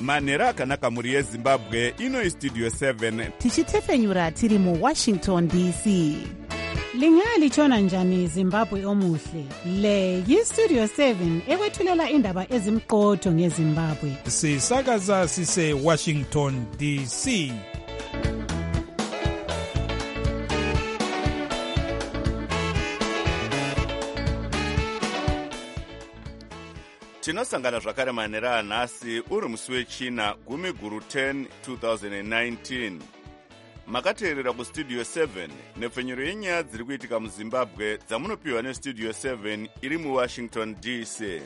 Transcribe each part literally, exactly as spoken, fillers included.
manhero akanaka mhuri yezimbabwe. Ino istudio seven tichitefenyura tiri muwashington D C. Lingalitshona njani Zimbabwe omuhle? Le yistudio seven ekwethulela indaba ezimqotho ngeZimbabwe. Sisakaza sise Washington D C. tinosangana zvakare manhero anhasi uri musi wechina gumi guru ten twenty nineteen. Makateerera kustudio seven nepfenyuro yenyaya dziri kuitika muzimbabwe dzamunopiwa nestudio seven iri muwashington D C.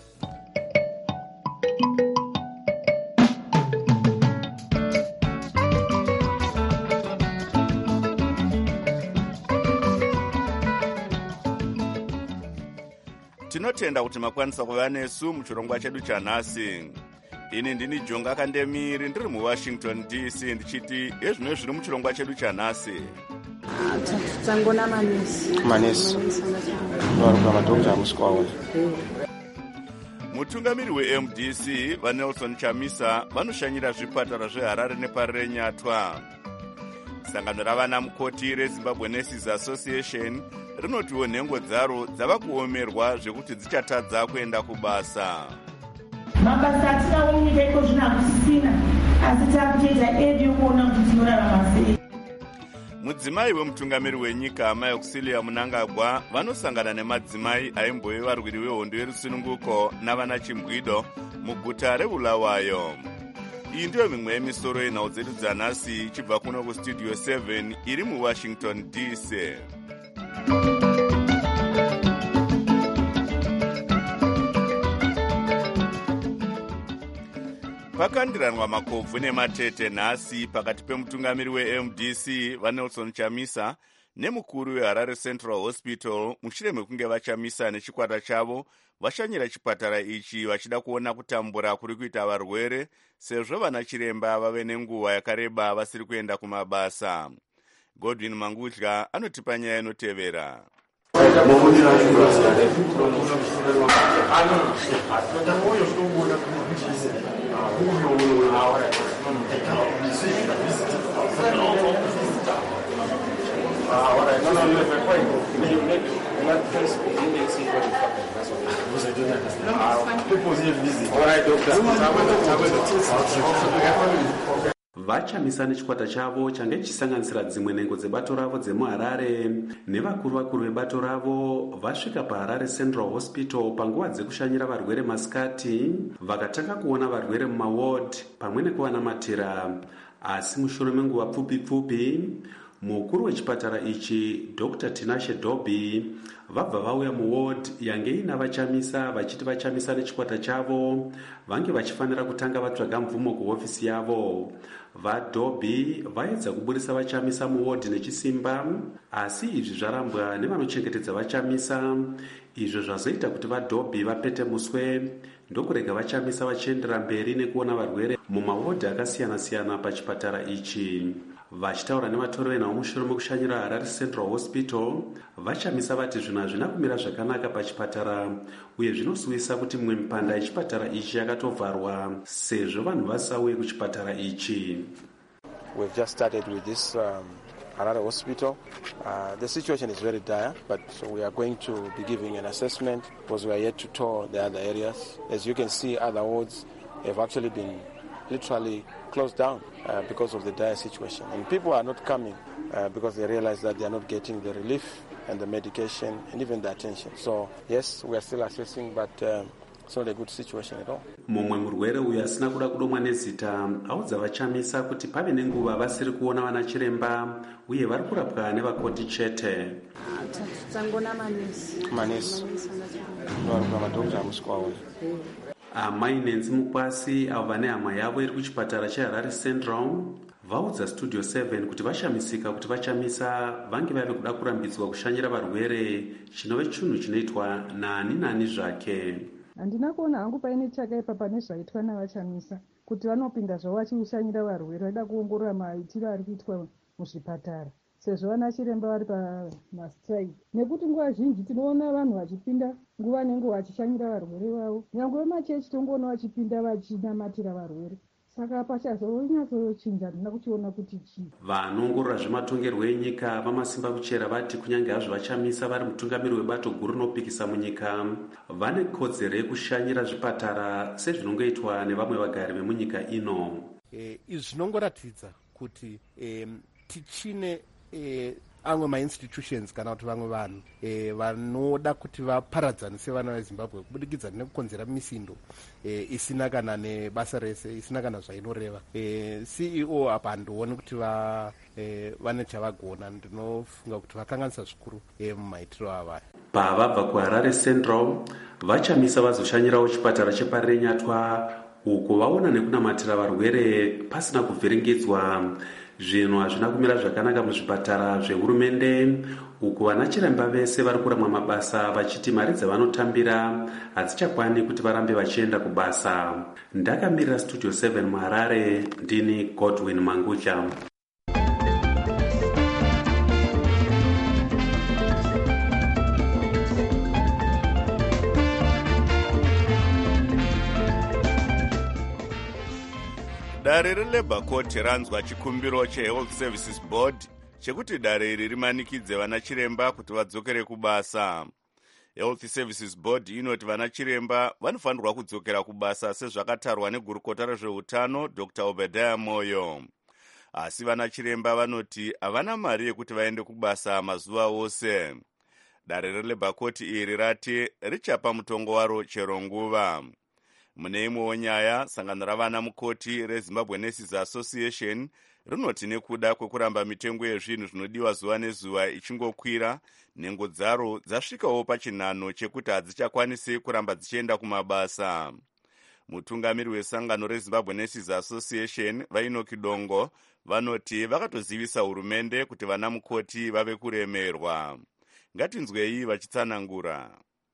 tinotenda kuti makwanisa kuva nesu muchirongwa chedu chanhasi. Ini ndini Jonga Kandemiri ndiri muwashington D C ndichiti ezvino zviri muchirongwa chedu chanhasi. Tsangona manesi. Manesi. Varuka madhokta musikwawo. Mutungamiri we-M D C vaNelson Chamisa vanoshanyira zvipatara zveHarare neParire Nyatwa. Sangano ravana mukoti reZimbabwe Nurses Association rinotiwo nhengo dzaro dzava kuomerwa zvekuti dzichatadza kuenda kubasa. Mabasa atina munyika iko zvino hakusisina, asi takutoita edu yokuona kuti tinorarama sei. Mudzimai wemutungamiri wenyika Mai Auxilia Munangagwa vanosangana nemadzimai aimbove varwiri vehondo yerusununguko navana chimbwido muguta reBulawayo. Iyi ndiyo mimwe yemisoro yenhau dzedu dzanhasi ichibva kuno kustudio seven iri muwashington D C. Pakandiranwa makobvu nematete nhasi pakati pemutungamiri we-M D C vaNelson Chamisa nemukuru weHarare Central Hospital mushure mekunge vachamisa nechikwata chavo vashanyira chipatara ichi vachida kuona kutambura kuri kuita varwere sezvo vana chiremba vave nenguva yakareba vasiri kuenda kumabasa. Godwin Mangudya anotipa nyaya inotevera. Vachamisa nechikwata chavo change chisanganisira dzimwe nhengo dzebato ravo dzemuHarare nevakuru vakuru vebato ravo vasvika paHarare Central Hospital panguva dzekushanyira varwere masikati vakatanga kuona varwere mumaward pamwe nekuvanamatira. Asi mushure menguva pfupi pfupi mukuru wechipatara ichi Doctor Tinashe Dobby vabva vauya muward yange ina vachamisa vachiti vachamisa nechikwata chavo vange vachifanira kutanga vatsvaga mvumo kuhofisi yavo. VaDobby vaedza kuburisa vachamisa muward nechisimba, asi izvi zvarambwa nevanochengetedza vachamisa, izvo zvazoita kuti vaDobby vapete muswe ndokurega vachamisa vachiendera mberi nekuona varwere mumaward akasiyana siyana pachipatara ichi. Vachitaura nevatoro venhau mushure mekushanyira Harare Central Hospital, vachamisa vati zvinhu hazvina kumira zvakanaka pachipatara uye zvinosuwisa kuti mimwe mipanda yechipatara ichi yakatovharwa sezvo vanhu vasauye kuchipatara ichi. We've just started with this um, Harare Hospital. Uh, the situation is very dire, but we are going to be giving an assessment because we are yet to tour the other areas. As you can see, other wards have actually been literally closed down uh, because of the dire situation. And people are not coming uh, because they realize that they are not getting the relief and the medication and even the attention. So, yes, we are still assessing, but um, it's not a good situation at all. Mumwe murwere uyu asina kuda kudomwa nezita audza vachamisa kuti pave nenguva vasiri kuona vana chiremba uye vari kurapwa nevakoti chete. Tsangona manesi. Manesi. Varuka madhokta musikwawo. Amai Nenzi Mukwasi avo vane hama yavo iri kuchipatara cheHarare Central vaudza Studio seven kuti vashamisika kuti vachamisa vange vave kuda kurambidzwa kushanyira varwere chinove chinhu chinoitwa nani nani zvake. Handina kuona hangu paine chakaipa pane zvaitwa navachamisa kuti vanopinda zvavo vachishanyira varwere vaida kuongorora maitiro ari kuitwa muzvipatara. sezvo vana chiremba vari pamastrike, nekuti nguva zhinji tinoona vanhu vachipinda nguva nenguva vachishanyira varwere vavo, nyangwe vemachechi tongoona vachipinda vachinamatira varwere. Saka pachazonyatochinja handina kuchiona kuti chii. Vanoongorora zvematongerwo enyika vamasimba kuchera vati kunyange hazvo vachamisa vari mutungamiri webato guru rinopikisa munyika, vane kodzero yekushanyira zvipatara sezvinongoitwa nevamwe vagari vemunyika ino. E, izvi zvinongoratidza kuti e, tichine e, amwe mainstitutions kana kuti vamwe vanhu e, vanoda kuti vaparadzanise vana vezimbabwe kubudikidza nekukonzera misindo e, isina kana nebasa rese, isina kana zvainoreva. e, C E O apa handioni kuti va, e, vane chavagona. Ndinofunga kuti vakanganisa zvikuru e, mumaitiro avaya. Pavabva kuHarare Central vachamisa vazoshanyirawo chipatara cheparenyatwa uko vaona nekunamatira varwere pasina kuvhiringidzwa. Zvinhu hazvina kumira zvakanaka muzvipatara zvehurumende uko vana chiremba vese vari kuramwa mabasa vachiti mari dzavanotambira hadzichakwani kuti varambe vachienda kubasa. Ndakamirira Studio seven muHarare, ndini Godwin Mangucha. Dare reLabour Court ranzwa chikumbiro cheHealth Services Board chekuti dare iri rimanikidze vana chiremba kuti vadzokere kubasa. Health Services Board inoti vana chiremba vanofanirwa kudzokera kubasa sezvakatarwa negurukota rezveutano Doctor Obadiah Moyo. Asi vana chiremba vanoti havana mari yekuti vaende kubasa mazuva ose. Dare reLabour Court iri rati richapa mutongo waro chero nguva. Mune imwewo nyaya, sangano ravana mukoti reZimbabwe Nurses Association rinoti nekuda kwekuramba mitengo yezvinhu zvinodiwa zuva nezuva ichingokwira, nhengo dzaro dzasvikawo pachinhano chekuti hadzichakwanisi kuramba dzichienda kumabasa. Mutungamiri wesangano reZimbabwe Nurses Association Vainoki Dongo vanoti vakatozivisa hurumende kuti vana mukoti vave kuremerwa. Ngatinzwei vachitsanangura.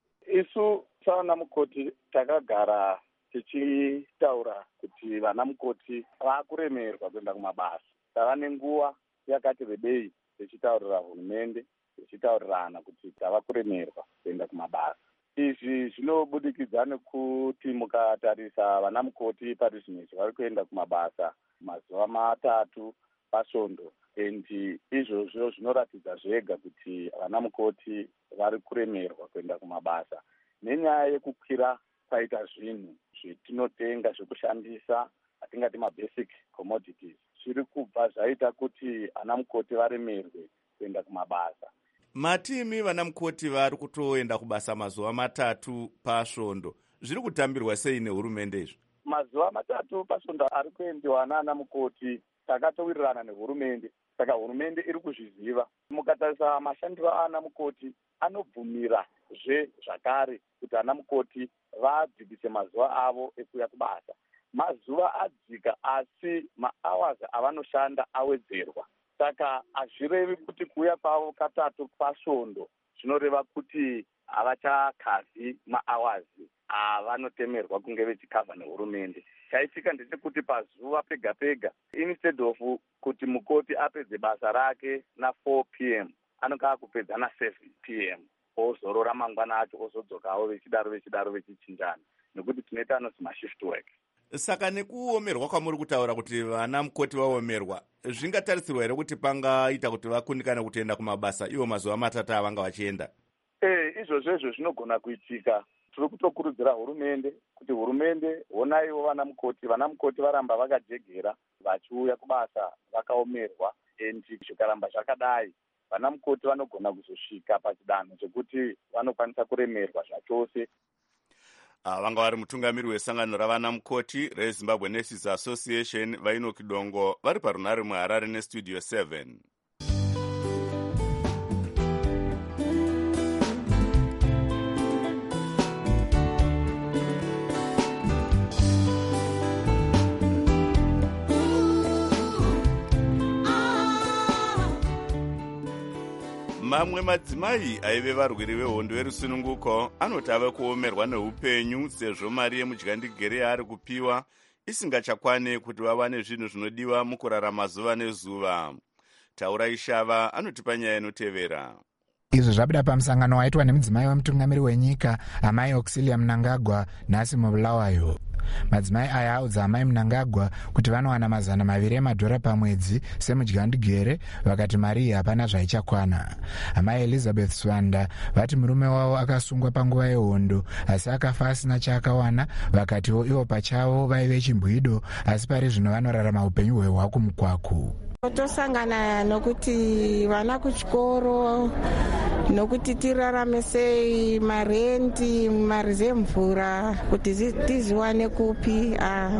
Isu savana mukoti takagara tichitaura kuti vana mukoti vakuremerwa kuenda kumabasa. Tava nenguva yakati rebei tichitaurira hurumende, tichitaurirana kuti tava kuremerwa kuenda kumabasa. Izvi zvinobudikidza nekuti mukatarisa vana mukoti parizvinezvi vari kuenda kumabasa mazuva matatu pasvondo, endi izvozvo zvinoratidza zvega kuti vana mukoti vari kuremerwa kuenda kumabasa. Nenyaya yekukwira kwaita zvinhu zvetinotenga zvekushandisa, atingati mabasic commodities, zviri kubva zvaita kuti vana mukoti varemerwe kuenda kumabasa. Matimi vana mukoti vari kutoenda kubasa mazuva matatu pasvondo, zviri kutambirwa sei nehurumende izvi? Mazuva matatu pasvondo ari kuendiwa nana mukoti takatowirirana nehurumende, saka hurumende iri kuzviziva. Mukatarisa mashandiro ana mukoti anobvumira zve zvakare kuti ana mukoti vadzikise mazuva avo ekuya kubasa. Mazuva adzika asi mahours avanoshanda awedzerwa. Saka hazvirevi kuti kuuya kwavo katatu pasvondo zvinoreva kuti havachakavhi mahours avanotemerwa kunge vechikavha nehurumende. Chaitika ndechekuti pazuva pega pega, instead of kuti mukoti apedze basa rake na four p m anonga akupedza na seven p m ozorora mangwana acho ozodzokawo vechidaro vechidaro vechichinjana, nekuti tinoita anozi mashift work. Saka nekuomerwa kwamuri kutaura kuti vana mukoti vaomerwa, zvingatarisirwa here kuti pangaita kuti vakundikane kutoenda kumabasa ivo mazuva matatu avanga vachienda? Eh, izvozvo zvinogona kuitika. Tiri kutokurudzira hurumende kuti hurumende honaiwo vana mukoti, vana mukoti varamba vakajegera vachiuya kubasa vakaomerwa, endi zvikaramba zvakadai vana mukoti vanogona kuzosvika pachidanho chekuti vanokwanisa kuremerwa zvachose. Vanga vari mutungamiri wesangano ravana mukoti reZimbabwe Nurses Association Vainoki Dongo vari parunhare muHarare neStudio seven. Mamwe madzimai aive varwere vehondo yerusununguko anoti ave kuomerwa neupenyu sezvo mari yemudyandigere yaari kupiwa isingachakwane kuti vawane zvinhu zvinodiwa mukurarama zuva nezuva. Taurai Shava anotipa nyaya inotevera. Izvi zvabuda pamusangano waitwa nemudzimai wemutungamiri wenyika amai Auxilia Mnangagwa nhasi muBulawayo. Madzimai aya audza amai Mnangagwa kuti vanowana mazana maviri emadhora pamwedzi semudyandigere, vakati mari iyi hapana zvaichakwana. Amai Elizabeth Swanda vati murume wavo akasungwa panguva yehondo asi akafa asina chaakawana, vakatiwo ivo pachavo vaive chimbwido asi pari zvino vanorarama upenyu hwehwaku mukwaku. Tosangana nokuti vana kuchikoro, nokuti tirarame sei, marendi, mari dzemvura kuti tiziwane kupi,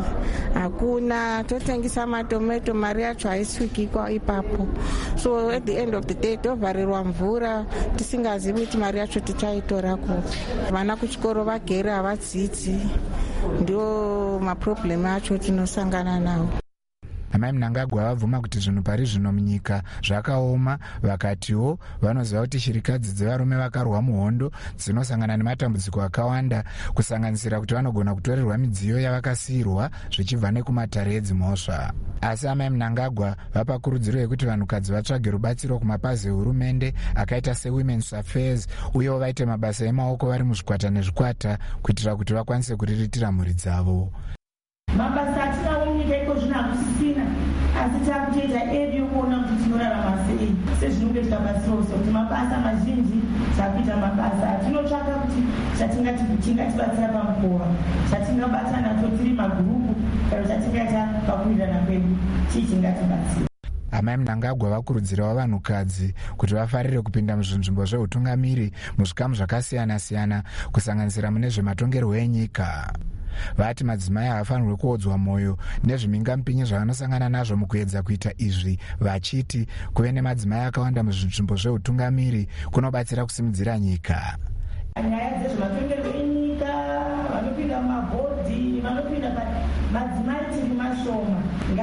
hakuna. Totengesa matomato, mari yacho haisvikikwa ipapo. So at the end of the day tovharirwa mvura tisingazivi kuti mari yacho tichaitora kupi. Vana kuchikoro vagere havadzidzi, ndio maproblem acho tinosangana nawo. Amai Mnangagwa vabvuma kuti zvinhu pari zvino munyika zvakaoma, vakatiwo vanoziva kuti shirikadzi dzevarume vakarwa muhondo dzinosangana nematambudziko akawanda, kusanganisira kuti vanogona kutorerwa midziyo yavakasiyirwa zvichibva nekumatare edzimhosva. Asi amai Mnangagwa vapa kurudziro yekuti vanhukadzi vatsvage rubatsiro kumapazi ehurumende akaita seWomen's Affairs, uyewo vaite mabasa emaoko vari muzvikwata nezvikwata kuitira kuti vakwanise kuriritira mhuri dzavo. Mabasa atinawo munyika iko zvino hakusisina, asi takutoita edu yokuona kuti tinorarama sei sezvinenge tikabatsirawo kuti mabasa mazhinji takuita mabasa atinotsvaka kuti chatingatibatsira pamukova, chatingabata nacho tiri magurupu kana chatingaita pakuwirirana kwedu chii chingatibatsira. Amai Mnangagwa vakurudzirawo vanhukadzi kuti vafarire kupinda muzvinzvimbo zveutungamiri muzvikamu zvakasiyana-siyana kusanganisira mune zvematongerwo enyika. Vati madzimai havafanirwe kuodzwa mwoyo nezvimingamupinyi zvavanosangana nazvo mukuedza kuita izvi, vachiti kuve nemadzimai akawanda muzvinzvimbo zveutungamiri kunobatsira kusimudzira nyika. Nyaya dzezvematongerwo enyika, vanopinda mumabhodhi, vanopinda madzimai tiri mashoma,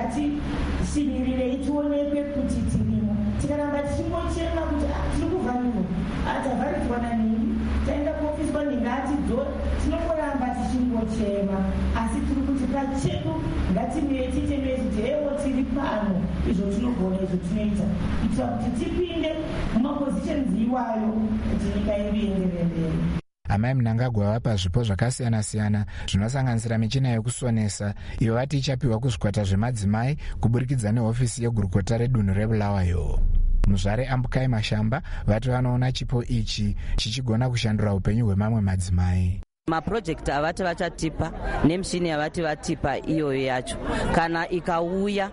ngatishimirirei tionekwe kuti tirimo. Tikaramba tichingochema kuti tiri kuvhariwa, hatavharidzwa nanini, taenda kuofiswa ningatidzora, tinongoramba tichingochema, asi tiri kuti pachedu ngatimire titemere kuti hewo tiri pano, izvo tinogona, izvo tinoita, kuitira kuti tipinde mumapozisheni iwayo kuti nyika yedu ienderere mberi. Amai Mnangagwa vapa zvipo zvakasiyana-siyana zvinosanganisira michina yekusonesa, iyo vati ichapiwa kuzvikwata zvemadzimai kuburikidza nehofisi yegurukota redunhu reBulawayo. Muzvare Ambukai Mashamba vati vanoona chipo ichi chichigona kushandura upenyu hwemamwe madzimai. Mapurojekiti avati vachatipa nemishini yavati vatipa iyoyo yacho, kana ikauya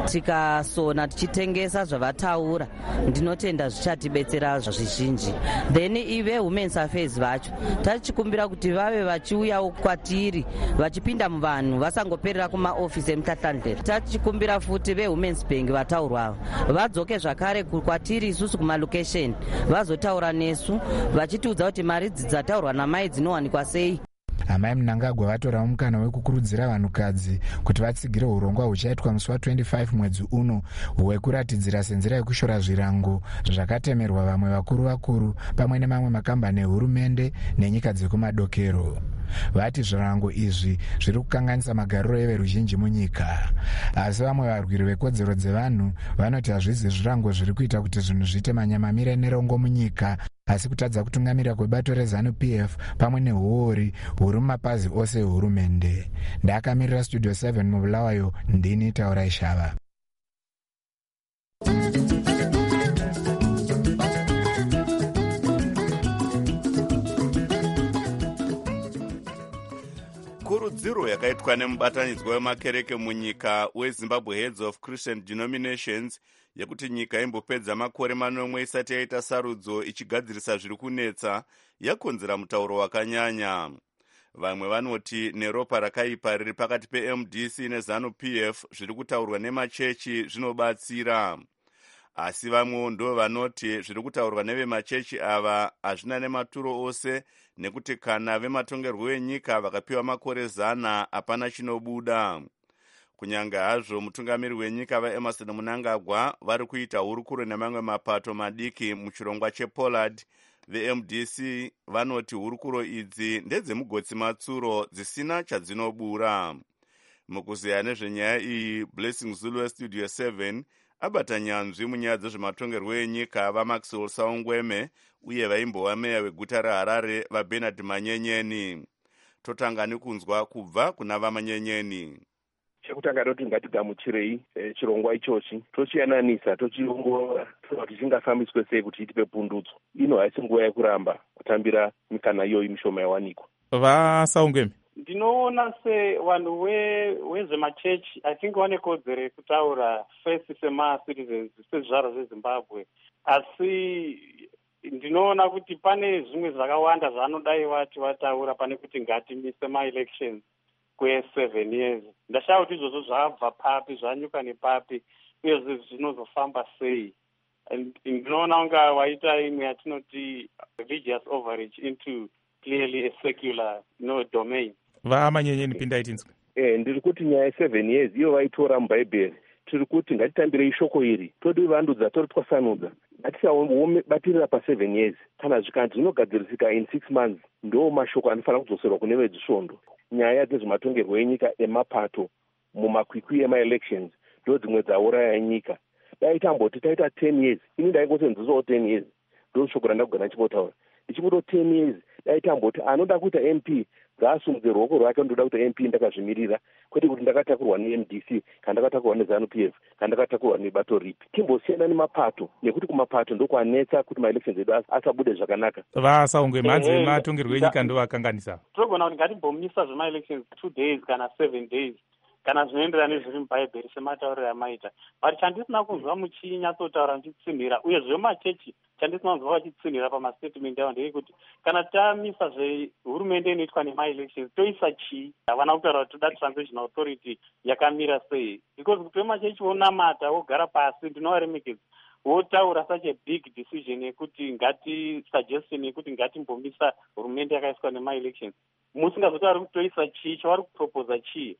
tikasona tichitengesa zvavataura, ndinotenda zvichatibetsera zvizhinji. Then ive Women's Affairs vacho tachikumbira kuti vave vachiuyawo kwatiri vachipinda muvanhu vasangoperera kumaofisi emutatlandere. Tachikumbira futi veWomen's Bank vataurwa vadzoke zvakare kwatiri isusu kumalokesheni vazotaura nesu vachitiudza kuti mari dzataurwa namai dzinowanikwa sei. Amai Mnangagwa vatorawo mukana wekukurudzira vanhukadzi kuti vatsigire urongwa huchaitwa musi wa25 mwedzi uno hwekuratidzira senzira yekushora zvirango zvakatemerwa vamwe vakuru vakuru pamwe nemamwe makambani ehurumende nenyika dzekumadokero. Vati zvirango izvi zviri kukanganisa magariro everuzhinji munyika, asi vamwe varwiri vekodzero dzevanhu vanoti hazvisi zvirango zviri kuita kuti zvinhu zviite manyamamire nerongo munyika, asi kutadza kutungamira kwebato reZANU-P F pamwe nehuori huri mumapazi ose ehurumende. Ndakamirira Studio seven muBulawayo, ndini Taurai Shava. Kurudziro yakaitwa nemubatanidzwa wemakereke munyika weZimbabwe Heads of Christian Denominations yekuti nyika imbopedza makore manomwe isati yaita sarudzo ichigadzirisa zviri kunetsa yakonzera mutauro wakanyanya. Vamwe vanoti neropa rakaipa riri pakati peM D C neZANU-P F zviri kutaurwa nemachechi zvinobatsira. Asi vamwewo ndo vanoti zviri kutaurwa nevemachechi ava hazvina nematuro ose, nekuti kana vematongerwo enyika vakapiwa makore zana hapana chinobuda. Kunyanga hazvo mutungamiri wenyika vaEmerson Mnangagwa vari kuita hurukuro nemamwe mapato madiki muchirongwa chePollard, veM D C vanoti hurukuro idzi ndedzemugotsi matsuro dzisina chadzinobura. Mukuziya nezvenyaya iyi, Blessing Zulu weStudio seven abata nyanzvi munyaya dzezvematongerwo enyika vamaxwell saungweme uye vaimbova meya weguta reharare vabernard manyenyeni. Totanga nekunzwa kubva kuna vamanyenyeni. Chekutanga doti ngatigamuchirei e, chirongwa ichochi tochiyananisa tochiongorora kuti chingafambiswe sei kuti itipe pundutso. Ino haisi nguva yekuramba kutambira mikana iyoyi mishoma yawanikwa. Vasaungweme, ndinoona sevanhu vezvemachechi I think vane kodzero yekutaura first sema-citizens sezvizvarwa zvezimbabwe, asi ndinoona kuti pane zvimwe zvakawanda zvaanodai vati vataura pane kuti ngatimise ma-elections kwe-seven years. Ndashaya kuti izvozvo zvabva papi, zvanyuka nepapi, uye zvinozofamba sei. Ndinoona unga waita imwe yatinoti religious overreach into clearly a secular no domain. Vamanyenyeni pinda tinzwe. Eh, ndiri kuti nyaya seven years iyo vaitora mubhaibheri. Tiri kuti ngatitambirei shoko iri, todi vandudza, todi twasanudza. Ngatisabatirira pa seven years. Kana zvikanzi zvinogadzirisika in six months, ndo mashoko anofanira kudzoserwa kune vezvisvondo. Nyaya dzezvematongerwo enyika emapato mumakwikwi ema-elections ndo dzimwe dzauraya nyika. Dai tamboti taita ten years, ini ndaingosenzisawo ten years, ndo shoko randakugara ndichimbotaura. Ndichimboto ten years, dai tamboti anoda kuita M P ngaasumudze ruoko rwake ndoda kuita M P ndakazvimirira, kwete kuti ndakatakurwa ne-M D C kana ndakatakurwa ne-ZANU P F kana ndakatakurwa nebato ripi. Timbosiyana nemapato, nekuti kumapato ndokwanetsa kuti ma-elections edu asabude zvakanaka. Vasaungweme, manzi matongerwo enyika ndo akanganisa. Togona kuti ngatimbomisa zvema-elections two days kana seven days kana zvinoenderana nezviri mubhaibheri sematauriro amaita. But chandisina kunzwa muchinyatsotaura muchitsinhira, uye zvemachechi chandisina kunzwa vachitsinhira pamastatement avo ndeyekuti kana tamisa zvehurumende inoitwa nema-elections toisa chii, havana kutaura kuti toda transition authority yakamira sei, because kuti vemachechi vonamata vogara pasi ndinovaremekedza votaura such a big decision yekuti ngati suggestion yekuti ngatimbomisa hurumende yakaiswa nema-elections, musingazotauri kuti toisa chii, chavari kuproposa chii.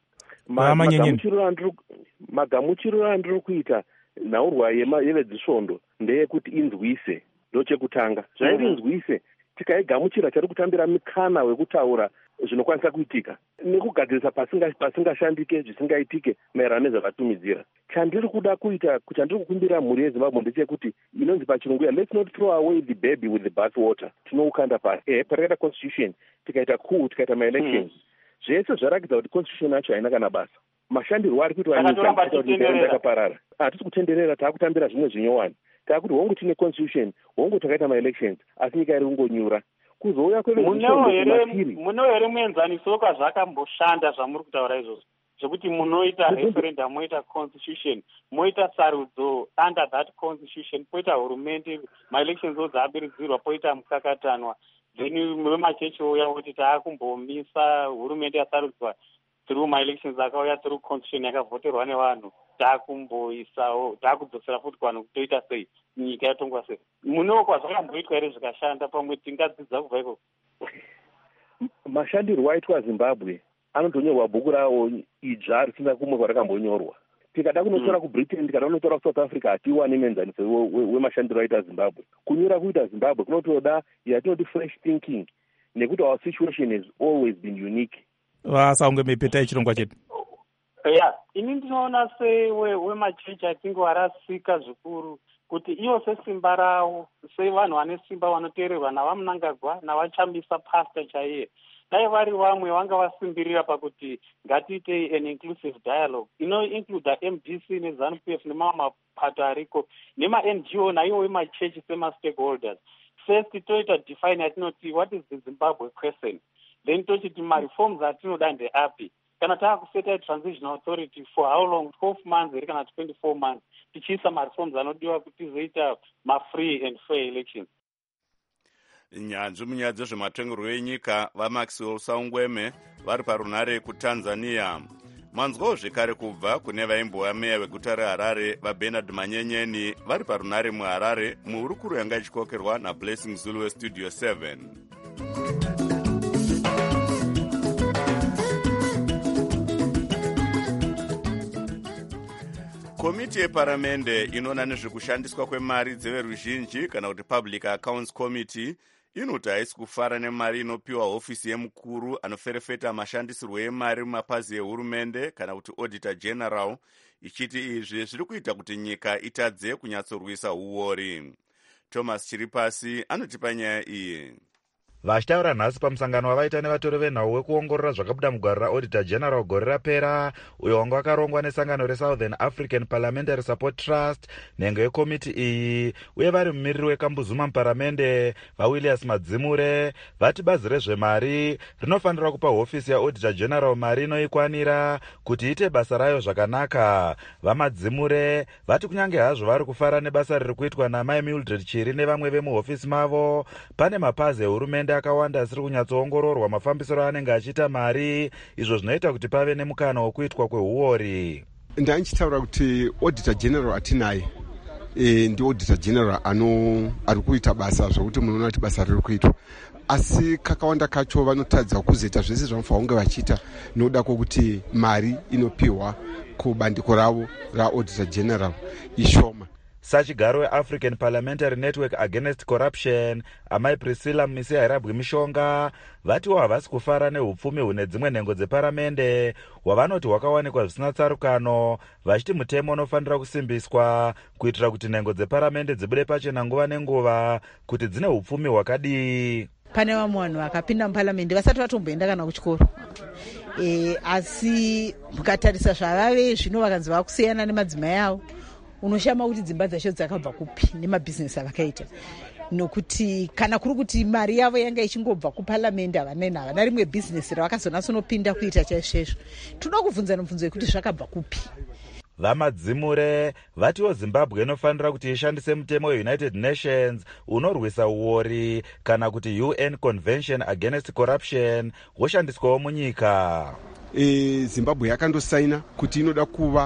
Magamuchiro andiri kuita nhaurwa yevezvisvondo ndeyekuti inzwise, ndo chekutanga. Zvairi inzwise, tikaigamuchira chari kutambira mikana wekutaura zvinokwanisa kuitika nekugadzirisa pasingashandike zvisingaitike maererano nezvakatumidzira. Chandiri kuda kuita, chandiri kukumbira mhuri yeZimbabwe ndechekuti inonzi pachirungu, let's not throw away the baby with the bath water. Tinoukanda pasi. Eh, patakaita constitution, tikaita coup, tikaita ma-elections. Zvese zvarakidza kuti constitution yacho haina kana basa. Mashandirwo ari kuitwa nyika yakaparara. Hatisi kutenderera, taakutambira zvimwe zvinyowani. Taakuti hongu tine constitution, hongu takaita ma-elections, asi nyika iri kungonyura. Kuzouya munewo here muenzaniso kwazvakamboshanda zvamuri kutaura izvozvo, zvekuti munoita referendum, moita constitution, moita sarudzo under that constitution, poita hurumende, ma-elections odzabiridzirwa, poita mukakatanwa, then vemachechi ouya kuti taakumbomisa hurumende yasarudzwa through ma-elections akauya through constitution yakavhoterwa nevanhu, taakumboisawo, taakudzosera futi kuvanhu kutoita sei, nyika yatongwa sei. Munewo kwazvakamboitwa here zvikashanda, pamwe tingadzidza kubva ikoko. Mashandirwo aitwa Zimbabwe anotonyorwa bhuku rawo idzva risina kumwe kwarakambonyorwa. Tikada kunotora kuBritain, tikada kunotora kuSouth Africa, hatiwani muenzaniso wemashandiro aita Zimbabwe. Kunyura kuita Zimbabwe kunotoda yatinoti fresh thinking, nekuti our situation has always been unique. Vasaungweme peta chirongwa chedu. Yeah, ini ndinoona sewemachechi I think warasika zvikuru kuti ivo sesimba ravo, sevanhu vane simba vanoteererwa navamunangagwa navachambisa pasta chaiye, dai vari vamwe vanga vasimbirira pakuti ngatiite an inclusive dialogue inoincluda M D C neZANU P F nemamwe mapato ariko nema-N G O naivo vemachechi sema-stakeholders. First toita define yatinoti what is the Zimbabwe question, then tochiti ma-reforms atinoda ndeapi. Kana taakuseta transition authority for how long, twelve months here kana twenty-four months, tichiisa ma-reforms anodiwa kuti tizoita ma-free and fair elections. Nyanzvi munyaya dzezvematongerwo enyika vaMaxwell Saungweme vari parunare kuTanzania. Manzwawo zvekare kubva kune vaimbova meya weguta reHarare vaBernard Manyenyeni vari parunare muHarare muhurukuro yanga ichikokerwa naBlessing Zulu weStudio seven. Komiti yeparamende inoona nezvekushandiswa kwemari dzeveruzhinji kana kuti Public Accounts Committee inoti haisi kufara nemari inopiwa hofisi yemukuru anoferefeta mashandisirwo emari mumapazi ehurumende kana kuti auditor general, ichiti izvi zviri kuita kuti nyika itadze kunyatsorwisa uori. Thomas Chiripasi anotipa nyaya iyi. Vachitaura nhasi pamusangano wavaita nevatori venhau wekuongorora zvakabuda mugwaro raauditor general gore rapera, uyo wanga wakarongwa nesangano reSouthern African Parliamentary Support Trust, nhengo yekomiti iyi, uye vari mumiriri wekambuzuma muparamende vaWilliams Madzimure vati bazi rezvemari rinofanira kupa hofisi yaauditor general mari inoikwanira kuti iite basa rayo zvakanaka. VaMadzimure vati kunyange hazvo vari kufara nebasa riri kuitwa naMai Mildred Chiri nevamwe vemuhofisi mavo, pane mapazi ehurumende akawanda asiri kunyatsoongororwa mafambisiro anenge achiita mari, izvo zvinoita kuti pave nemukana wekuitwa kweuori. Ndanchitaura kuti auditor general atinaye e, ndi auditor general ano ari kuita basa zvokuti munoona kuti basa riri kuitwa, asi kakawanda kacho vanotadza kuzoita zvese zvanofanira kunge vachiita nokuda kwokuti mari inopiwa kubandiko ravo raauditor general ishoma. Sachigaro weAfrican Parliamentary Network Against Corruption, amai Priscilla Misi Hairabwi Mishonga, vatiwo havasi kufara neupfumi hune dzimwe nhengo dzeparamende hwavanoti hwakawanikwa zvisina tsarukano, vachiti mutemo unofanira kusimbiswa kuitira kuti nhengo dzeparamende dzibude pachena nguva nenguva kuti dzine upfumi hwakadii. Pane vamwe vanhu vakapinda muparamende vasati vatomboenda kana kuchikoro, e, asi mukatarisa zvavave zvino vakanzi vakusiyana nemadzimai avo, unoshama kuti dzimba dzacho dzakabva kupi nemabhizinesi avakaita, nokuti kana kuri kuti mari yavo yanga ichingobva kuparamende havanena havana rimwe bhizinesi ravakazonasonopinda kuita chaizvozvo. Toda kubvunza mubvunzo yekuti zvakabva kupi. VaMadzimure vatiwo Zimbabwe inofanira kuti ishandise mutemo weUnited Nations unorwisa uori kana kuti U N Convention Against Corruption woshandiswawo munyika. E, Zimbabwe yakandosaina kuti inoda kuva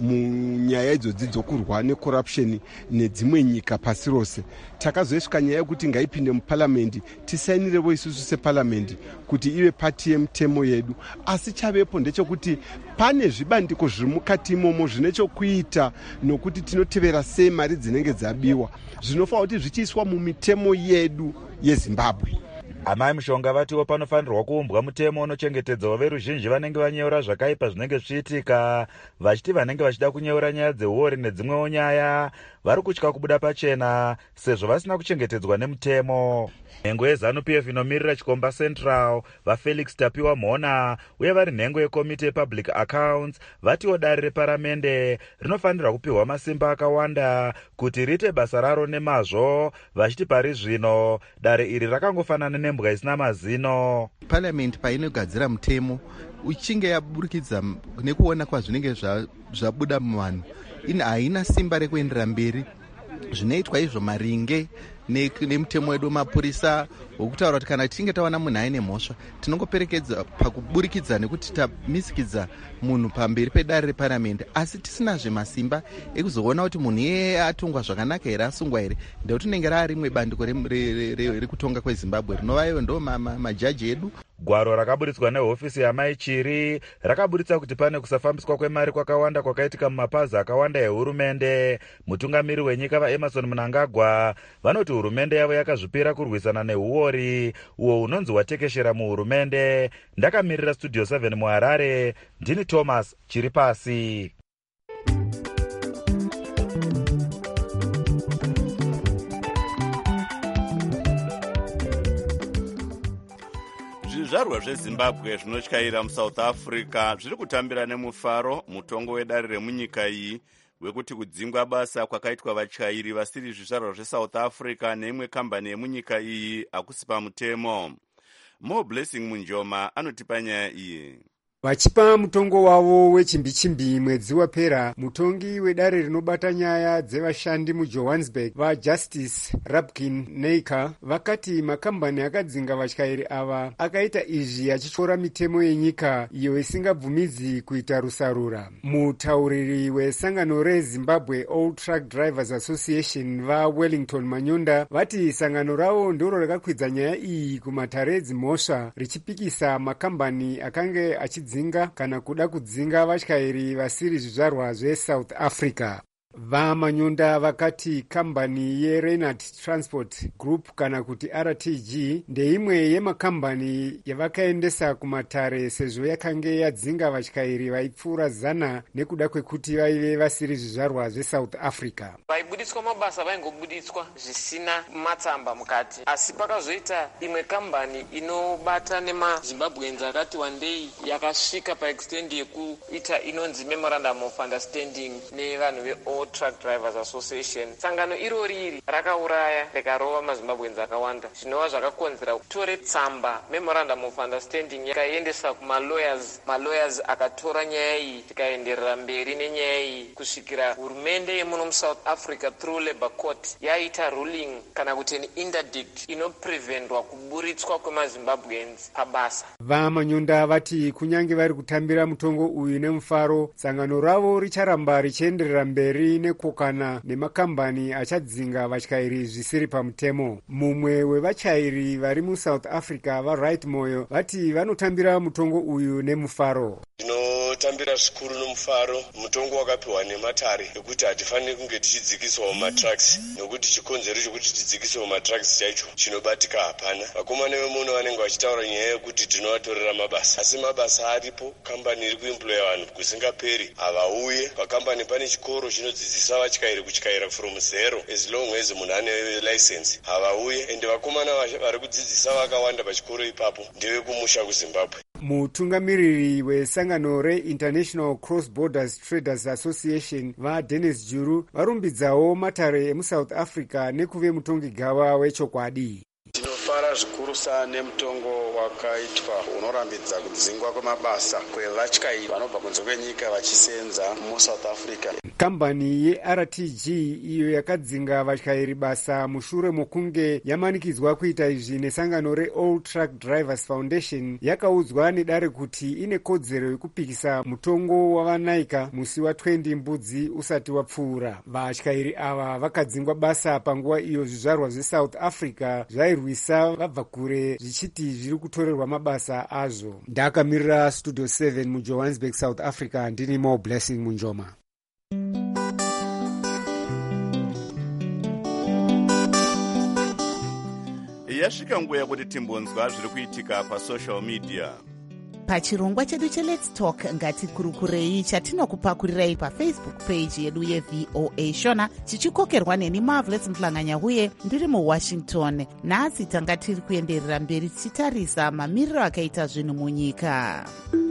munyaya idzodzi dzokurwa necorruption nedzimwe nyika pasi rose. Takazoisvika nyaya yekuti ngaipinde muparamendi, tisainirevo isusu separamendi kuti ive pati yemutemo yedu, asi chavepo ndechekuti pane zvibandiko zviri mukati imomo zvine chokuita nokuti tinotevera sei mari dzinenge dzabiwa, zvinofanira kuti zvichiiswa mumitemo yedu yeZimbabwe. Amai Mushonga vatiwo panofanirwa kuumbwa mutemo unochengetedzawo veruzhinji vanenge vanyeura zvakaipa zvinenge zvichiitika, vachiti vanenge vachida kunyeura nyaya dzeuori nedzimwewo nyaya vari kutya kubuda pachena sezvo vasina kuchengetedzwa nemutemo. Nhengo yeZANU-P F inomirira Chikomba Central vaFelix Tapiwa Mhona uye vari nhengo yekomiti yePublic Accounts vatiwo dare reparamende rinofanirwa kupiwa masimba akawanda kuti riite basa raro nemazvo, vachiti pari zvino dare iri rakangofanana nembwa isina mazino. Parliament painogadzira mutemo uchinge yaburikidza nekuona kwazvinenge zvabuda muvanhu, ina haina simba rekuendera mberi. Zvinoitwa izvo maringe nemutemo wedu mapurisa wokutaura kuti kana tichinge tawana munhu aine mhosva tinongoperekedza pakuburikidza nekuti tamisikidza munhu pamberi pedare reparamende, asi tisinazve masimba ekuzoona kuti munhu iyeye atongwa zvakanaka here, asungwa here, ndekuti rinenge raa rimwe bandiko rekutonga kweZimbabwe rinovayo ndo majaji edu. Gwaro rakaburitswa nehofisi yaMai Chiri rakaburitsa kuti pane kusafambiswa kwemari kwakawanda kwakaitika mumapazi akawanda ehurumende. Mutungamiri wenyika vaEmerson Mnangagwa vanoti hurumende yavo yakazvipira kurwisana neuori uwo unonzi watekeshera muhurumende. Ndakamirira Studio seven muHarare, ndini Thomas Chiripasi. Zvizvarwa zveZimbabwe zvinotyaira muSouth Africa zviri kutambira nemufaro mutongo wedare remunyika iyi wekuti kudzingwa basa kwakaitwa vatyairi vasiri zvizvarwa zveSouth Africa neimwe kambani yemunyika iyi hakusi pamutemo. Mo Blessing Munjoma anotipa nyaya iyi. Vachipa mutongo wavo wechimbi-chimbi mwedzi wapera, mutongi wedare rinobata nyaya dzevashandi muJohannesburg vaJustice Rabkin Neika vakati makambani akadzinga vatyairi ava akaita izvi achityora mitemo yenyika iyo isingabvumidzi kuita rusarura. Mutauriri wesangano reZimbabwe All Truck Drivers Association vaWellington Manyonda vati sangano ravo ndiro rakakwidza nyaya iyi kumatare edzimhosva richipikisa makambani akange achidzinga kana kuda kudzinga vatyairi vasiri zvizvarwa zveSouth Africa. vamanyunda vakati kambani yeReinhard Transport Group kana kuti R T G ndeimwe yemakambani yavakaendesa kumatare sezvo yakange yadzinga vatyairi vaipfuura zana nekuda kwekuti vaive vasiri zvizvarwa zveSouth Africa. Vaibuditswa mabasa vaingobuditswa zvisina matsamba mukati, asi pakazoita imwe kambani inobata nemaZimbabweans akati wandei yakasvika paextendi yekuita inonzi Memorandum of Understanding nevanhu ve All Truck Drivers Association. Sangano irori iri rakauraya rikarova maZimbabweans akawanda, zvinova zvakakonzera kutore tsamba Memorandum of Understanding yakaendesa kumalawyers, malawyers akatora nyaya iyi tikaenderera mberi nenyaya iyi kusvikira hurumende yemuno muSouth Africa through Labour Court yaita ruling kana kuti an interdict inopreventwa kuburitswa kwemaZimbabweans pabasa. Vamanyunda vati kunyange vari kutambira mutongo uyu nemufaro, sangano ravo richaramba richienderera mberi nekokana nemakambani achadzinga vatyairi zvisiri pamutemo. Mumwe wevatyairi vari muSouth Africa vaRight Moyo vati vanotambira mutongo uyu nemufaro. Tinotambira zvikuru nomufaro, mutongo wakapiwa nematare ekuti hatifaniri kunge tichidzikiswa mumatrucks, nokuti chikonzero chokuti tidzikiswe mumatrucks chacho chinobatika hapana. Vakomana vemuno vanenge vachitaura nyaya yekuti tinovatorera mabasa, asi mabasa aripo. Kambani iri kuemploya vanhu kusingaperi, havauye. Pakambani pane chikoro chinodzidzisa vatyairi kutyaira from zero as long as munhu ane license, havauye. Ende vakomana vari kudzidzisa vakawanda pachikoro ipapo ndevekumusha kuZimbabwe. Mutungamiriri wesangano reInternational Cross Borders Traders Association vaDennis Juru varumbidzawo matare emuSouth Africa nekuve mutongi gava wechokwadi. Tinofara zvikurusa nemutongo wakaitwa unorambidza kudzingwa kwemabasa kwevatyairi vanobva kunze kwenyika vachisenza muSouth Africa. Kambani yeR T G iyo yakadzinga vatyairi basa mushure mokunge yamanikidzwa kuita izvi nesangano reAll Truck Drivers Foundation yakaudzwa nedare kuti ine kodzero yekupikisa mutongo wavanaika musi wa20 mbudzi usati wapfuura. Vatyairi ava vakadzingwa basa panguva iyo zvizvarwa zveSouth Africa zvairwisa vabva kure zvichiti zviri kutorerwa mabasa azvo. Ndakamirira Studio seven muJohannesburg, South Africa, ndini Mo Blessing Munjoma. Yasvika nguva yekuti timbonzwa zviri kuitika pasocial media. Pachirongwa chedu cheLet's Talk ngatikurukurei chatinokupakurirai pafacebook page yedu yeV O A Shona, chichikokerwa neni Marvelous Mhlanganya-Huye ndiri muWashington. Nhasi tanga tiri kuenderera mberi tichitarisa mamiriro akaita zvinhu munyika.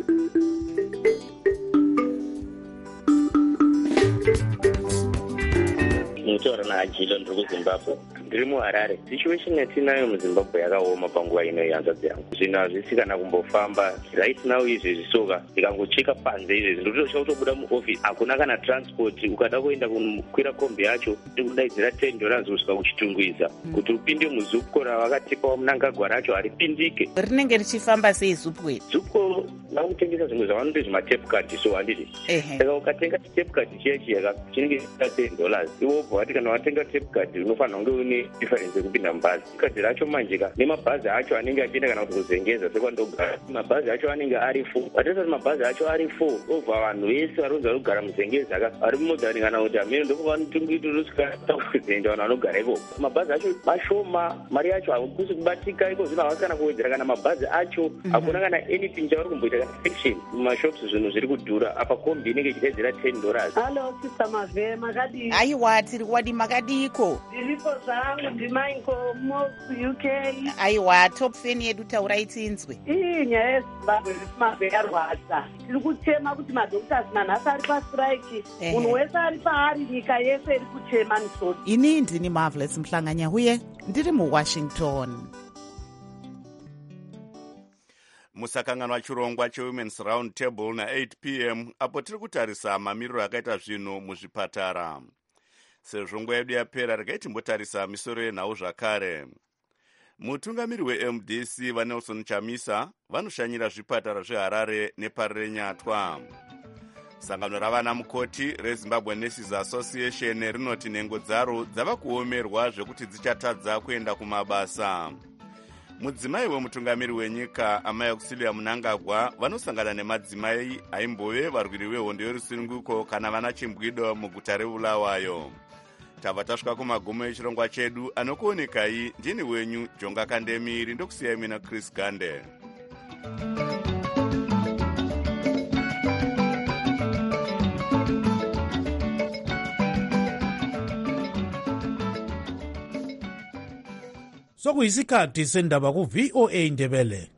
Ndinotaura naAjilo ndiri kuZimbabwe. Ndiri muHarare. Situation yatinayo muZimbabwe yakaoma panguva ino yanzvadzi yangu. Zvinhu hazvisi kana kumbofamba. Right now izvi zvisoka ndikangocheka panze izvi ndotosha kutobuda muoffice hakuna kana transport. Ukada kuenda kukwira kombi yacho ndikudaidzira ten dollars kusvika kuchitungwiza kuti upinde muzupukora vakatipa Mnangagwa racho haripindike. Rinenge richifamba sei zupukwe? Zupukwe vakutengesa zvimwe zvavanoti zvimatape card, so handiti. Saka ukatenga tape card chiya chiya chinenge chiita ten dollars. Iwo obva wati kana watenga tape card unofanira kunge une difference yekupinda mubhazi. Card racho manje ka nemabhazi acho anenge achienda kana kuti kuzengeza sekwandogara. Mabhazi acho anenge ari four. Watasa mabhazi acho ari four. Obva vanhu vese varonza kugara muzengeza ka ari mumodhari kana kuti amene ndoko vanotungiti rusika kuenda vanhu vanogara ipo. Mabhazi acho mashoma, mari yacho hakusi kubatika iko zvino havasi kana kuwedzera kana mabhazi acho hakuna kana anything chavari kumboita kana section mumashops zvinhu zviri kudhura apa kombi inenge ichitedzera ten dollars. Hello sister Mave, makadii? Aiwa tiri wadi makadiko. Ndiripo zvangu ndimaingo mo U K. Aiwa top fan yedu taurai tinzwe. Ii nyaya yeZimbabwe Mave yarwadza. Tiri kuchema kuti madhoktors manhasi ari pastrike. Munhu wese ari paari nyika yese iri kuchema misodzi. Ini ndini Marvelous Mhlanganya-Huye ndiri muWashington. Musakanganwa chirongwa cheWomen's Round Table na eight p m apo tiri kutarisa mamiriro akaita zvinhu muzvipatara. Sezvo nguva yedu yapera regai timbotarisa misoro yenhau zvakare. Mutungamiri weM D C vaNelson Chamisa vanoshanyira zvipatara zveHarare nePari reNyatwa. Sangano ravana mukoti reZimbabwe Nurses Association rinoti nhengo dzaro dzava kuomerwa zvekuti dzichatadza kuenda kumabasa. mudzimai wemutungamiri wenyika amai auxilia Mnangagwa vanosangana nemadzimai aimbove varwiri vehondo yerusununguko kana vana chimbwido muguta reBulawayo. Tava tasvika kumagumo echirongwa chedu. Anokuonekai ndini wenyu Jonga Kandemiri, ndokusiyai mina Chris Gande. Sokuyisikhathi sendaba ku V O A Ndebele.